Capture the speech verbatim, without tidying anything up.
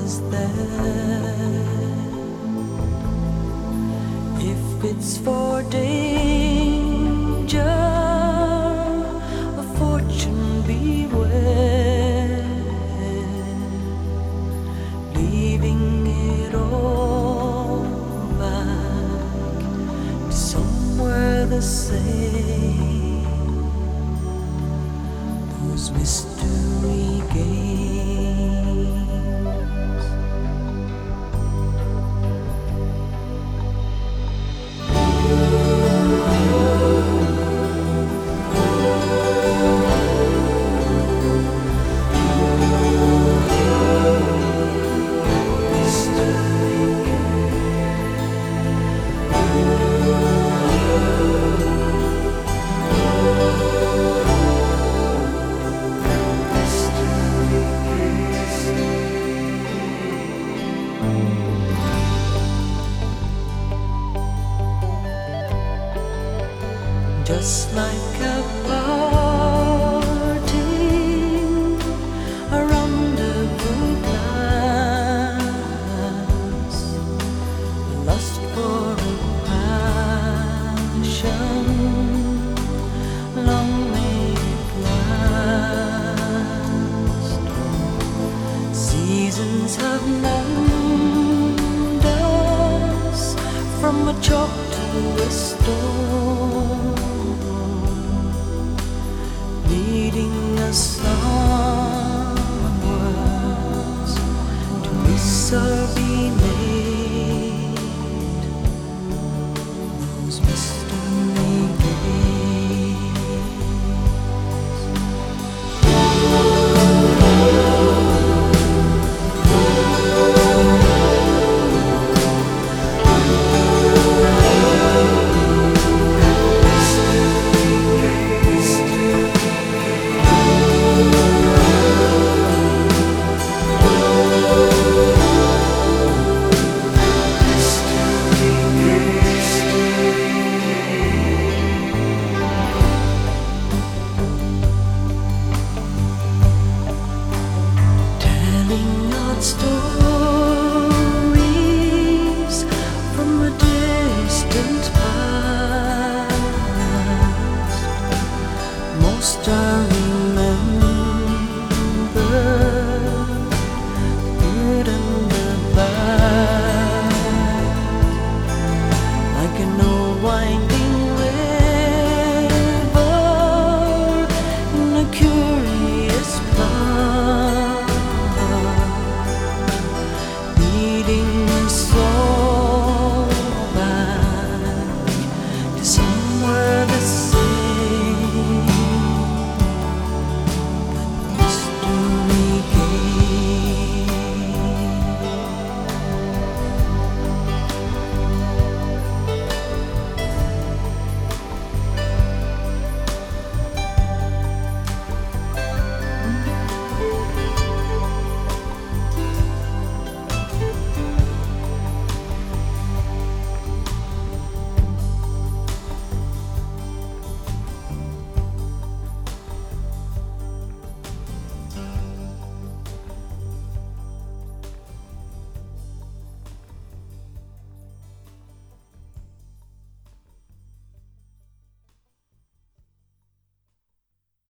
is there. If it's for danger, a fortune beware, leaving it all back to somewhere the same. Those mystery games. Just like a party, a rendezvous glass, lust for a passion, long may it last. Seasons have moved us from a chalk to a stone, leading us onwards to miss or be made.